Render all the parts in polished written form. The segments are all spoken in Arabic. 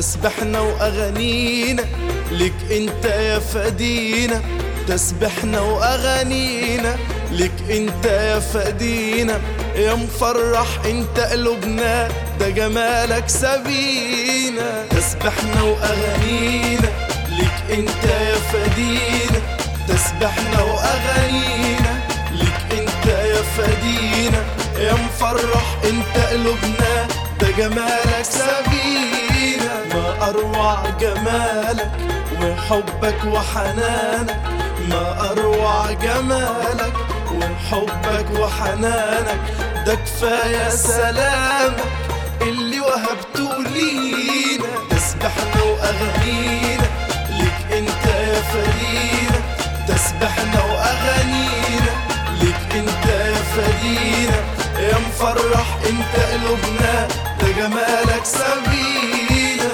تسبحنا وأغانينا لك انت يا فدينا، تسبحنا وأغانينا لك انت يا فدينا، يا مفرح انت قلوبنا ده جمالك سبينا. تسبحنا وأغانينا لك انت يا فدينا، تسبحنا وأغانينا لك انت يا فدينا، يا مفرح انت قلوبنا ده جمالك سبينا. ما أروع جمالك وحبك وحنانك، ما أروع جمالك وحبك وحنانك، ده كفاية سلامك اللي وهبته لينا. تسبحنا وأغانينا لك انت يا فدينا، تسبحنا وأغانينا لك انت يا فدينا، يا مفرح انت قلوبنا ده جمالك سبينا.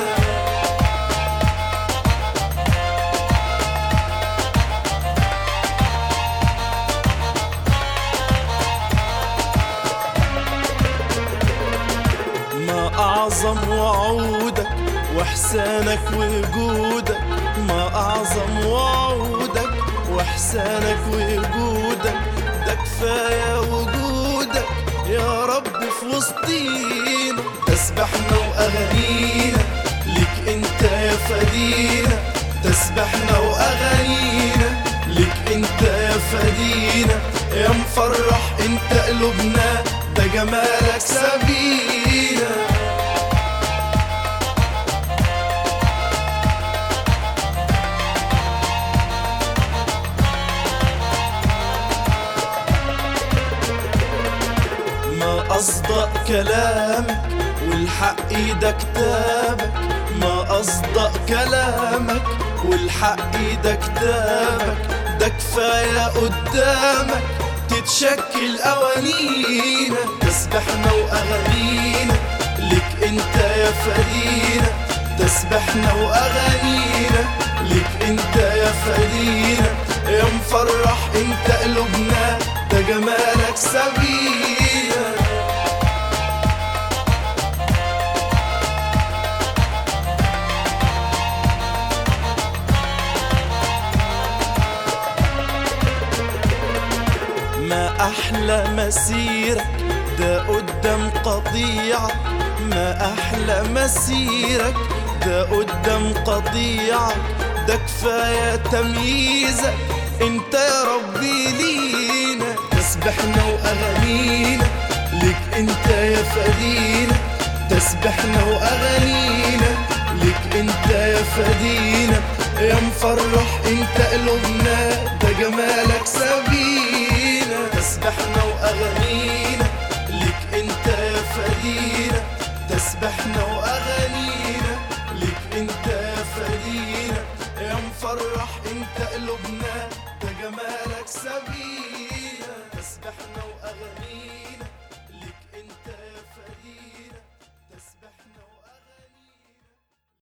ما أعظم وعودك وإحسانك وجودك، ما أعظم وعودك وإحسانك وجودك، ده كفاية وجودك يا رب في وسطينا. تسبحنا وأغانينا لك انت يا فدينا، تسبحنا وأغانينا لك انت يا فدينا، يا مفرح انت قلوبنا ده جمالك سبينا. ما أصدق كلامك والحق ايده كتابك، ما أصدق كلامك والحق ايده كتابك، ده كفاية قدامك تتشكل أوانينا. تسبحنا وأغانينا لك انت يا فدينا، تسبحنا وأغانينا لك انت يا فدينا، يا مفرح انت قلوبنا ده جمالك سبينا. ما أحلى مسيرك ده قدام قطيعك، ما أحلى مسيرك ده قدام قطيعك، ده كفاية تمييزك انت يا ربي لينا. تسبحنا وأغانينا لك انت يا فدينا، تسبحنا وأغانينا لك انت يا فدينا، يا مفرح انت قلوبنا ده جمالك سبينا. تسبحنا وأغانينا لك انت يا فدينا، تسبحنا وأغانينا لك انت يا فدينا، يا مفرح انت قلوبنا ده جمالك سبينا. تسبحنا وأغانينا